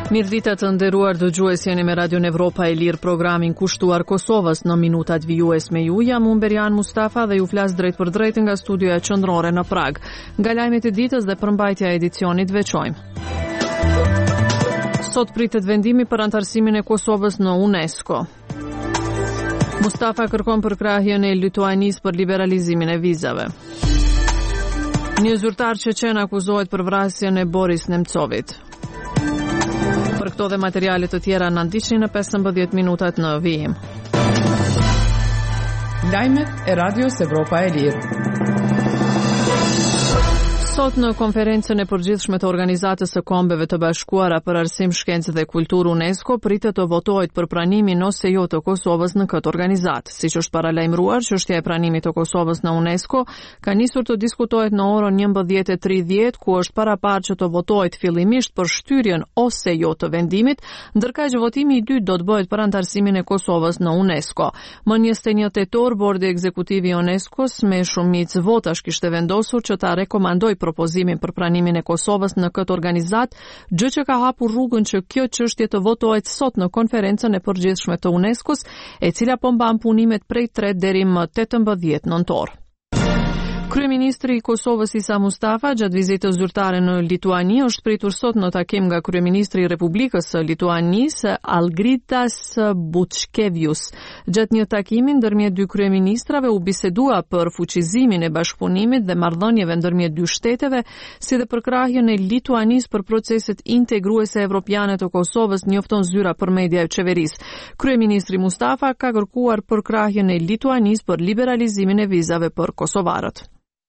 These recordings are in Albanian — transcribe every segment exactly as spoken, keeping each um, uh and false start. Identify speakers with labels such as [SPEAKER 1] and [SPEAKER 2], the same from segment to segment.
[SPEAKER 1] Mirëditë të nderuar dëgjues, jeni me Radio Evropa e Lirë, programin kushtuar Kosovës në minutat vijues me ju. Jam unë Berian Mustafa dhe ju flas drejt për drejt nga studioja qendrore në Prag. Nga lajmet e ditës dhe përmbajtja e edicionit veçojmë. Sot pritet vendimi për antarësimin e Kosovës në UNESCO. Mustafa kërkon përkrahjen e Lituanisë për liberalizimin e vizave. Një zyrtar çeçen akuzohet për vrasjen e Boris Nemcovit. Për këto dhe materiale të tjera në ndiqni në pesëmbëdhjetë minutat në vijim.
[SPEAKER 2] Lajmet e Radios Evropa e Lirë.
[SPEAKER 1] Sot në konferencën e përgjithshme të Organizatës së Kombeve të Bashkuara për Arsim, Shkencë dhe Kulturë UNESCO pritet të votohet për pranimin ose jo të Kosovës në këtë organizatë. Siç është paralajmëruar, çështja e pranimit të Kosovës në UNESCO ka nisur të diskutohet në orën njëmbëdhjetë e tridhjetë, ku është paraparë që të votohet fillimisht për shtyrjen ose jo të vendimit, ndërkaq votimi i dytë do të bëhet për antarësimin e Kosovës në UNESCO. Më njëzet e një tetor, Bordi Ekzekutivi i UNESCO-s me shumicë votash kishte vendosur që ta rekomandojë propozimin për pranimin e Kosovës në këtë organizat, gjë që ka hapur rrugën që kjo çështje të votohet sot në konferencën e përgjithshme të UNESCO-s, e cila po mban punimet prej tre deri më tetëmbëdhjetë nëntor. Kryeministri i Kosovës Isa Mustafa gjatë vizitës zyrtare në Lituani është pritur sot në takim nga kryeministri i Republikës së Lituanisë Algirdas Butshkevičius. Gjatë një takimi ndërmjet dy kryeministrave u bisedua për fuqizimin e bashkëpunimit dhe marrëdhënieve ndërmjet dy shteteve, si dhe për krahjen e Lituanisë për proceset integruese evropiane të Kosovës, njofton zyra për media e qeverisë. Kryeministri Mustafa ka kërkuar për krahjen e Lituanisë për liberalizimin e vizave për kosovarët.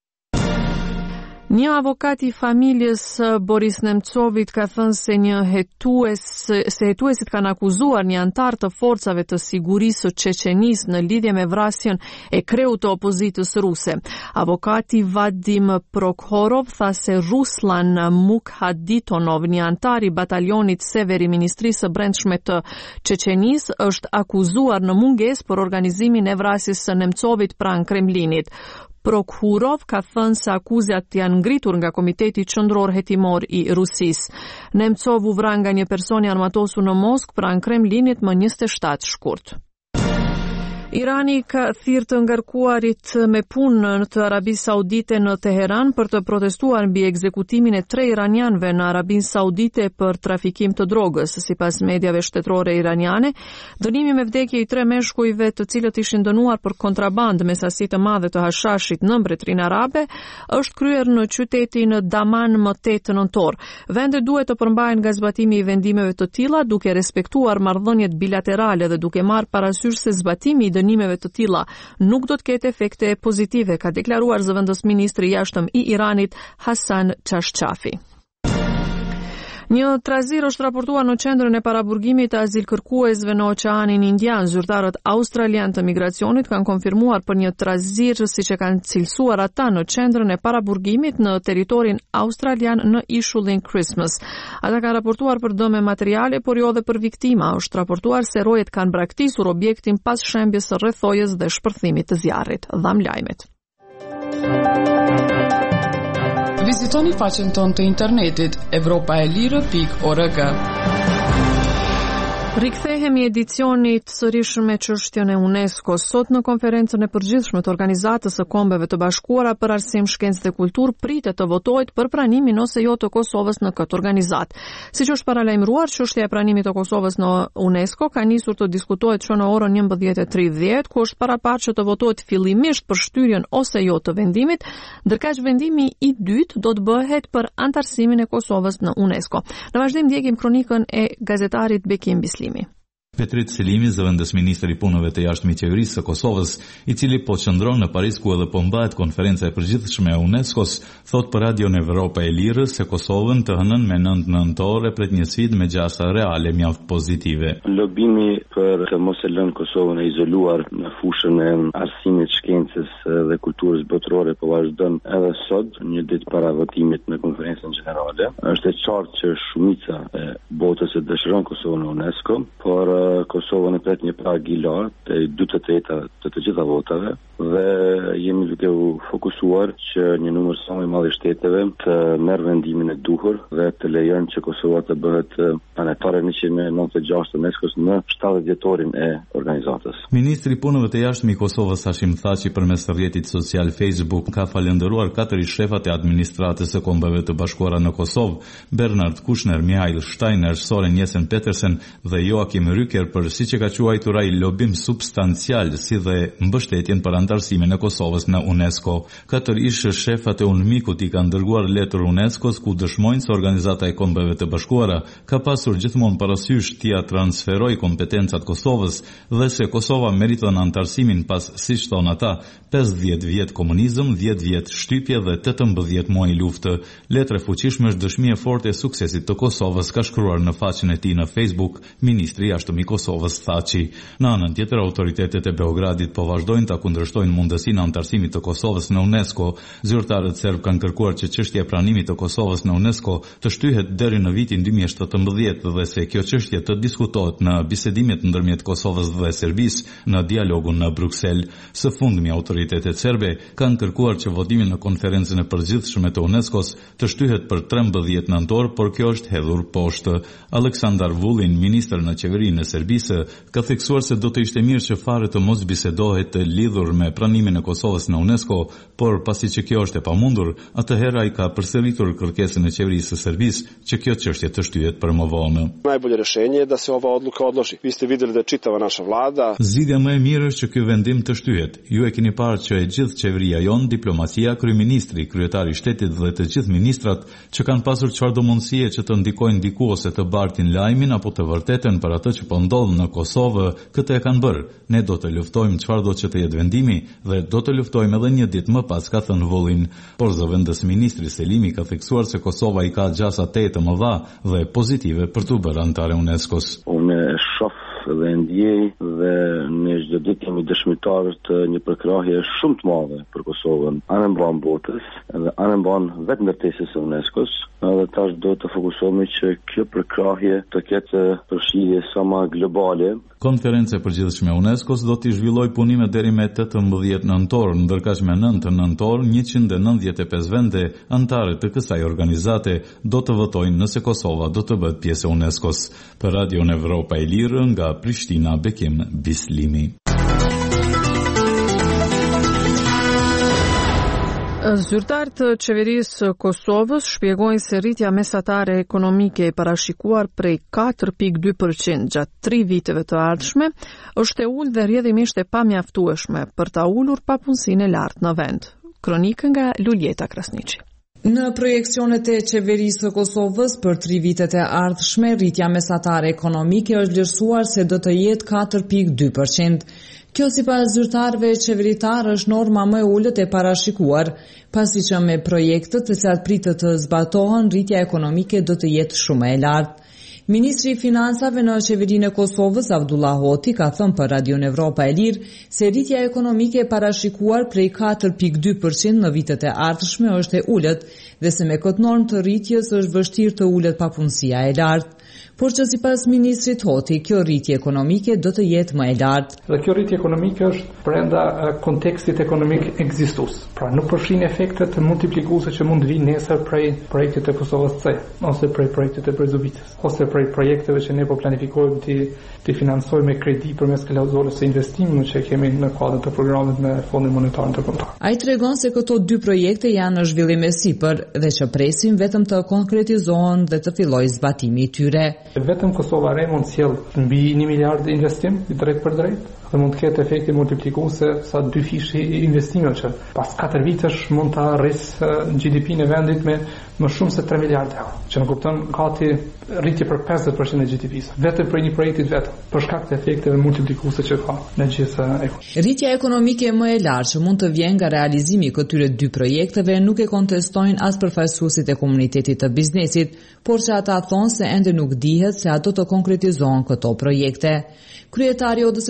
[SPEAKER 1] Një avokat i familjes Boris Nemcovit ka thënë se një hetues, se hetuesit kanë akuzuar një antar të forcave të sigurisë së Çeçenisë në lidhje me vrasjen e kreut të opozitës ruse. Avokati Vadim Prokhorov tha se Ruslan Mukhaditonov, një antar i batalionit Sever i Ministrisë së Brendshme të Çeçenisë, është akuzuar në mungesë për organizimin e vrasjes së Nemcovit pranë Kremlinit. Prokurov ka thënë se akuzat janë ngritur nga Komiteti Qendror Hetimor i Rusisë. Nemcov u vra nga një person i armatosur në Moskë pranë Kremlinit më njëzet e shtatë shkurt. Irani ka thirrë të ngarkuarit me punë të Arabisë Saudite në Teheran për të protestuar mbi ekzekutimin e tre iranianëve në Arabinë Saudite për trafikim të drogës. Sipas mediave shtetërore iraniane, dënimi me vdekje i tre meshkujve të cilët ishin dënuar për kontrabandë me sasi të madhe të hashashit në Mbretërinë Arabe është kryer në qytetin Daman më tetë nëntor. Vendet duhet të përmbahen nga zbatimi i vendimeve të tilla duke respektuar marrëdhëniet bilaterale dhe duke marrë parasysh se zbatimi i dënimeve të tilla nuk do të ketë efekte pozitive, ka deklaruar zëvendës ministri i jashtëm i Iranit Hasan Çashçafi. Një trazir është raportuar në qendrën e paraburgimit të azilkërkuesve në Oqeanin Indian. Zyrtarët australian të migracionit kanë konfirmuar për një trazir siç e kanë cilësuar ata në qendrën e paraburgimit në territorin australian në ishullin Christmas. Ata kanë raportuar për dëme materiale, por jo dhe për viktima. Është raportuar se rojet kanë braktisur objektin pas shembjes së rrethojës dhe shpërthimit të zjarrit. Dham lajmet.
[SPEAKER 2] Vizitoni faqen tonë të internetit evropa e lirë pikë org.
[SPEAKER 1] Rikthehemi edicionit sërish me çështjen e UNESCO. Sot në konferencën e përgjithshme të Organizatës së Kombeve të Bashkuara për Arsim, Shkencë dhe Kulturë pritet të votohet për pranimin ose jo të Kosovës në këtë organizat. Siç është paralajmëruar, çështja e pranimit të Kosovës në UNESCO ka nisur të diskutohet që në orën njëmbëdhjetë e tridhjetë, ku është paraparë që të votohet fillimisht për shtyrjen ose jo të vendimit, ndërkaq vendimi i dytë do të bëhet për antarësimin e Kosovës në UNESCO. Në vazhdim ndjekim kronikën e gazetarit Bekim Bislimi.
[SPEAKER 3] Petrit Selimi, zëvendës ministri i punëve të jashtme i qeverisë së Kosovës, i cili po qëndron në Paris ku edhe po mbahet konferenca e përgjithshme e UNESCO-s, thot për Radion Evropa e Lirë se Kosovën të hënën me nëntë nëntore pret një sfidë me gjasa reale mjaft pozitive.
[SPEAKER 4] Lobimi për të mos e lënë Kosovën e izoluar në fushën e arsimit, shkencës dhe kulturës botërore po vazhdon edhe sot, një ditë para votimit në konferencën gjenerale. Është e qartë që shumica e botës e dëshiron Kosovën në UNESCO, por Kosovën e pret një prag i lartë, e dy të treta të të gjitha votave, dhe jemi duke u fokusuar që një numër sa më i madh i shteteve të merr vendimin e duhur dhe të lejojnë që Kosova të bëhet anëtare njëqind e nëntëdhjetë e gjashtë të UNESCO-s në shtatëdhjetë vjetorin e organizatës.
[SPEAKER 3] Ministri i Punëve të Jashtme i Kosovës Hashim Thaçi përmes rrjetit social Facebook ka falendëruar katër shefat e administratës së Kombeve të Bashkuara në Kosovë, Bernard Kushner, Mihail Steiner, Soren Jessen Petersen dhe Joachim Rücker për siç e ka quajtur ai lobim substancial si dhe mbështetjen për antarësimin e Kosovës në UNESCO. Katër ish shefat e UNMIK-ut i kanë dërguar letër UNESCO-s ku dëshmojnë se Organizata e Kombeve të Bashkuara ka pasur gjithmonë parasysh t'ia transferoj kompetencat Kosovës dhe se Kosova meriton antarësimin pas, siç thon ata, pesëdhjetë vjet komunizëm, dhjetë vjet shtypje dhe tetëmbëdhjetë muaj luftë. Letra e fuqishme është dëshmi e fortë e suksesit të Kosovës, ka shkruar në faqen e tij në Facebook ministri i jashtëm i Kosovës Thaçi. Në anën tjetër, autoritetet e Beogradit po vazhdojnë ta kundërshtojnë mundësinë e antarësimit të Kosovës në UNESCO. Zyrtarët serb kanë kërkuar që çështja e pranimit të Kosovës në UNESCO të shtyhet deri në vitin dy mijë e shtatëmbëdhjetë dhe se kjo çështje të diskutohet në bisedimet ndërmjet Kosovës dhe Serbisë në dialogun në Bruksel. Së fundmi, autoritetet serbe kanë kërkuar që votimi në konferencën e përgjithshme të UNESCO-s të shtyhet për trembëdhjetë nëntor, por kjo është hedhur poshtë. Aleksandar Vulin, ministër në qeverinë e Serbisë, ka theksuar se do të ishte mirë që fare të mos bisedohet të lidhur me pranimin e Kosovës në UNESCO, por pasi që kjo është e pamundur, atëherë ai ka përsëritur kërkesën e qeverisë së Serbisë që kjo çështje të shtyhet për më vonë.
[SPEAKER 5] Najbolje rješenje je da se ova odluka odloži. Vi ste videli da čitava naša vlada.
[SPEAKER 3] Zgjidhja më e mirë është që ky vendim të shtyhet. Ju e keni parë që e gjithë qeveria jon, diplomacia, kryeministri, kryetari i shtetit dhe të gjithë ministrat që kanë pasur çfarëdo mundësie që të ndikojnë diku ose të bartin lajmin apo të vërtetën për atë që po ndodh në Kosovë, këtë e kanë bërë. Ne do të luftojmë çfarëdo që të jetë vendimi dhe do të luftojmë edhe një ditë më pas, ka thënë Vullin. Por zëvendës ministri Selimi ka theksuar se Kosova i ka gjasa te të mëdha dhe pozitive për të bërë antare UNESCO-s.
[SPEAKER 4] Unë shoh dhe ndjej dhe ne çdo ditë kemi dëshmitarë të një përkrahje shumë të madhe për Kosovën, anëmban botës dhe anëmban vetë ndërtesës së UNESCO-s, dhe tash do të fokusohemi që kjo përkrahje të ketë përfshirje sa më globale.
[SPEAKER 3] Konferenca e përgjithshme e UNESCO-s do të zhvillojë punime deri me tetëmbëdhjetë nëntor, ndërkaq me nëntë nëntor njëqind e nëntëdhjetë e pesë vende anëtare të kësaj organizate do të votojnë nëse Kosova do të bëhet pjesë e UNESCO-s. Për Radio Evropa e Lirë nga Prishtina, Bekim Bislimi.
[SPEAKER 1] Zyrtarët të qeverisë Kosovës shpjegojnë se rritja mesatare ekonomike e parashikuar prej katër pikë dy përqind gjatë tri viteve të ardhshme është e ulë dhe rrjedhimisht e pamjaftueshme për ta ulur papunësinë e lartë në vend. Kronikë nga Luljeta Krasniqi.
[SPEAKER 6] Në projekcionet e qeverisë së Kosovës për tri vitet e ardhshme, rritja mesatare ekonomike është vlerësuar se do të jetë katër pikë dy përqind. Kjo sipas zyrtarëve qeveritar është norma më e ulët e parashikuar, pasi që me projektet të cilat pritet të zbatohen, rritja ekonomike do të jetë shumë e lartë. Ministri i Financave në qeverinë e Kosovës, Abdullah Hoti, ka thënë për Radio Evropa e Lirë se rritja ekonomike e parashikuar prej katër pikë dy përqind në vitet e ardhshme është e ulët dhe se me këtë normë të rritjes është vështirë të ulët papunësia e lartë. Por që sipas ministrit Hoti, kjo rritje ekonomike do të jetë më e lartë.
[SPEAKER 7] Dhe kjo rritje ekonomike është brenda kontekstit ekonomik ekzistues. Pra nuk përfshin efektet multiplikuese që mund vinë nesër prej projektit të Kosovës C, ose prej projektit të Brezovicës, ose prej projekteve që ne po planifikojmë të të financojmë me kredi përmes klauzulës së investimit që kemi në kuadër të programit me Fondin Monetar Ndërkombëtar.
[SPEAKER 6] Ai tregon se këto dy projekte janë në zhvillim e sipër dhe që presim vetëm të konkretizohen dhe të fillojë zbatimi i tyre.
[SPEAKER 7] Vetëm Kosova Re mund sjell mbi një miliard investim i drejt për drejt dhe mund të ketë efekte multiplikuese sa dy fishi investimeve që pas katër vitesh mund ta arrisë G D P-n e vendit me më shumë se tre miliardë euro, që në kupton gati rritje për pesëdhjetë përqind e G D P-s, vetëm për një projektit vetëm, për shkak të efekteve multiplikuese që ka në gjithë ekonominë.
[SPEAKER 6] Rritja ekonomike më e lartë që mund të vjen nga realizimi i këtyre dy projekteve nuk e kontestojnë as përfaqësuesit e komunitetit të biznesit, por që ata thonë se ende nuk dihet se ato të konkretizohen këto projekte. Kryetari i Odës Ekonomike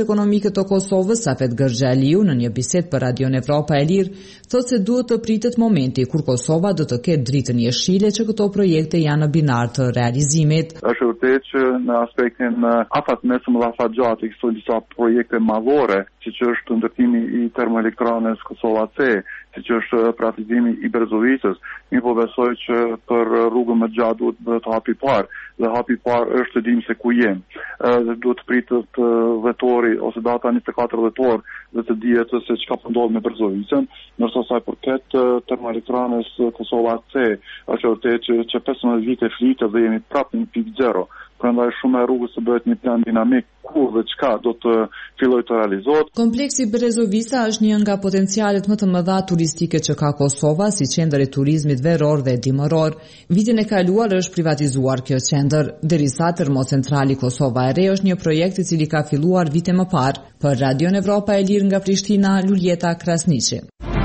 [SPEAKER 6] buxhetit të Kosovës, Safet Gërxhaliu, në një bisedë për Radion Evropa e Lirë, thotë se duhet të pritet momenti kur Kosova do të ketë dritën jeshile që këto projekte janë në binar të realizimit.
[SPEAKER 8] Është vërtet që në aspektin afat mesëm dhe afat gjatë ekzistojnë disa projekte madhore, siç është ndërtimi i termoelektranës Kosova C, siç është privatizimi i Brezovicës. Mi po besoj që për rrugën më gjatë duhet të hapi parë, dhe hapi parë është të dimë se ku jemi. Dhe duhet të pritet vetori ose data njëzet e katër vetor dhe të dihet se çka po ndodh me Brezovicën, ndërsa sa i përket termoelektranës Kosova C, është vërtet që, që pesëmbëdhjetë vite flitet dhe jemi prapë në pikë zero. Prandaj shumë e rrugës të bëhet një plan dinamik kur dhe çka do të fillojë të realizohet.
[SPEAKER 6] Kompleksi Brezovica është një nga potencialet më të mëdha turistike që ka Kosova si qendër e turizmit veror dhe dimëror. Vitin e kaluar është privatizuar kjo qendër, derisa termocentrali Kosova e Re është një projekt i cili ka filluar vite më parë. Për Radion Evropa e Lirë nga Prishtina, Luljeta Krasniqi.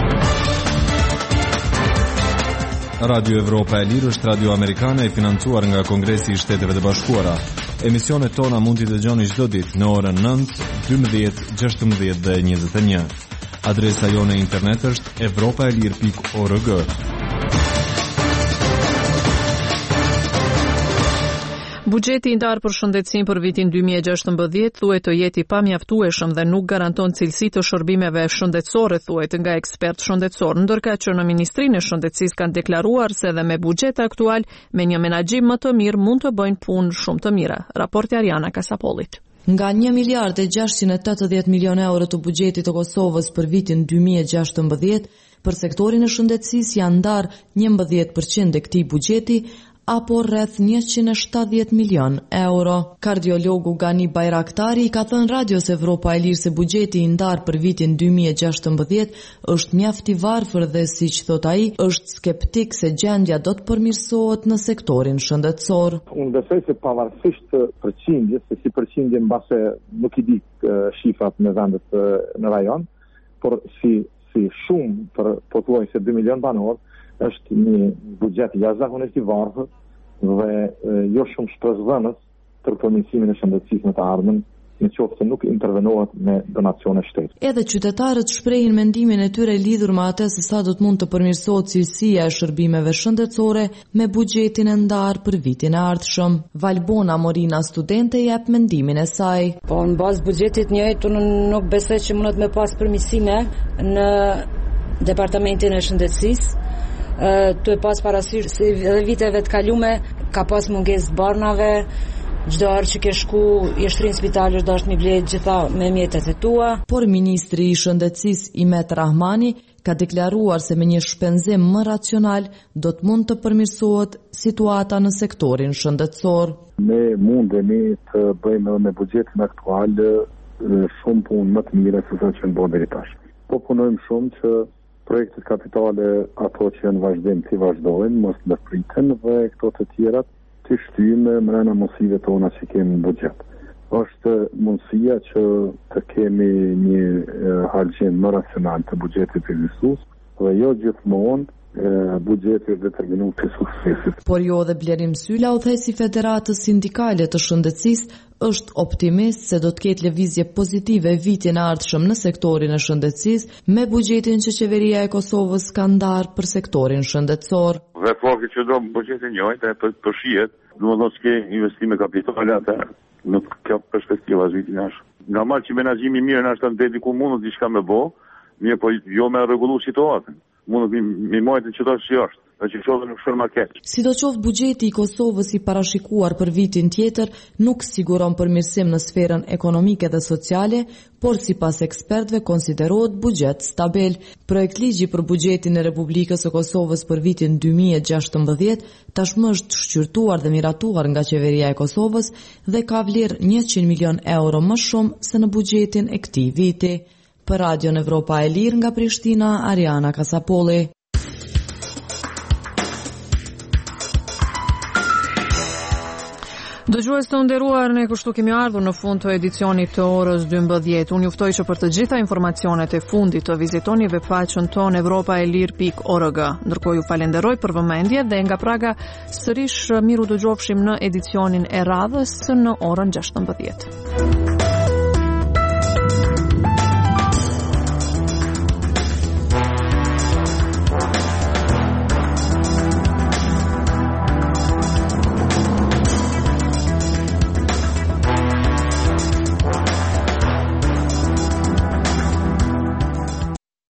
[SPEAKER 9] Radio Evropa e Lirë është radio amerikane e financuar nga Kongresi i Shteteve të Bashkuara. Emisionet tona mund t'i dëgjoni çdo ditë në orën nëntë, dymbëdhjetë, gjashtëmbëdhjetë dhe njëzet e një. Adresa jone internet është evropaelir pikë org.
[SPEAKER 1] Buxheti i ndarë për shëndetësinë për vitin dy mijë e gjashtëmbëdhjetë thuhet të jetë i pamjaftueshëm dhe nuk garanton cilësi të shërbimeve shëndetësore, thuhet nga ekspert shëndetësor, ndërka që në Ministrinë e Shëndetësisë kanë deklaruar se edhe me buxhet aktual, me një menaxhim më të mirë mund të bëjnë punë shumë të mira. Raporti Ariana Kasapollit.
[SPEAKER 10] Nga një miliard e gjashtëqind e tetëdhjetë milion euro të buxhetit të Kosovës për vitin dy mijë e gjashtëmbëdhjetë, për sektorin e shëndetësisë janë ndarë njëmbëdhjetë përqind e këtij buxheti, apo rreth njëqind e shtatëdhjetë milion euro. Kardiologu Gani Bajraktari i ka thënë Radios Evropa e Lirë se buxheti i ndarë për vitin dy mijë e gjashtëmbëdhjetë është mjaft i varfër dhe siç thot ai, është skeptik se gjendja do të përmirësohet në sektorin shëndetësor.
[SPEAKER 11] Unë besoj se pavarësisht përqindjes, se si përqindje mbase nuk i di shifrat në vendet në rajon, por si si shumë për pothuajse dy milion banor, është një buxhet jashtëzakonisht i varfër dhe e, jo shumë shpresdhënës për përmirësimin e shëndetësisë në të ardhmen, në qoftë se nuk intervenohet me donacione shtetit.
[SPEAKER 10] Edhe qytetarët shprehin mendimin e tyre lidhur me atë se sa do të mund të përmirësohet cilësia e shërbimeve shëndetësore me buxhetin e ndarë për vitin e ardhshëm. Valbona Morina, studente, jep mendimin e saj.
[SPEAKER 12] Po në bazë buxhetit njëjtë unë nuk besoj që mundet me pas përmirësime në departamentin e shëndetësisë. Të e pas parasysh se edhe viteve të kalume ka pas mungesë barnave, çdo herë që ke shku i shtrin spitali është dashur mi blet gjitha me mjetet e tua.
[SPEAKER 10] Por ministri i shëndetësisë Imet Rahmani ka deklaruar se me një shpenzim më racional do të mund të përmirësohet situata në sektorin shëndetësor.
[SPEAKER 11] Ne mundemi të bëjmë me buxhetin aktual shumë punë më të mira se sa që në bërë deri tash. Po punojmë shumë që projektet kapitale ato që janë vazhdim të vazhdojnë, mos të priten dhe këto të tjerat të shtyjmë mrena mundësive tona që kemi në buxhet. Është mundësia që të kemi një harxhim më racional të buxhetit ekzistues dhe jo gjithmonë buxheti është determinuar për suksesit.
[SPEAKER 10] Por jo dhe Blerim Syla, udhëheqësi i Federatës Sindikale të Shëndetësisë, është optimist se do të ketë lëvizje pozitive vitin e ardhshëm në sektorin e shëndetësisë me buxhetin që qeveria e Kosovës ka ndarë për sektorin shëndetësor.
[SPEAKER 8] Dhe fakti që do buxhetin njëjtë e për shihet, domethënë s'ke investime kapitale atë nuk ka perspektiva vitin e ardhshëm. Nga marrë që menaxhimi mirë në ashtë të ku mund diçka me bë, mirë po jo me rregullu situatën. Mund të mi majtë që tash që është, dhe që qovë nuk shërë ma keq.
[SPEAKER 10] Sidoqoftë buxheti i Kosovës i parashikuar për vitin tjetër nuk siguron përmirësim në sferën ekonomike dhe sociale, por sipas ekspertëve konsiderohet buxhet stabil. Projekt ligji për buxhetin e Republikës së Kosovës për vitin dy mijë e gjashtëmbëdhjetë tashmë është shqyrtuar dhe miratuar nga qeveria e Kosovës dhe ka vlerë njëqind milion euro më shumë se në buxhetin e këtij viti. Për Radion Evropa e Lirë nga Prishtina, Ariana Kasapolli.
[SPEAKER 1] Dëgjues të nderuar, ne kështu kemi ardhur në fund të edicionit të orës dymbëdhjetë. Unë juftoj që për të gjitha informacionet e fundit të vizitoni webfaqen tonë evropaelir pikë org. Ndërkohë ju falenderoj për vëmendje dhe nga Praga sërish miru dëgjofshim në edicionin e radhës në orën gjashtëmbëdhjetë.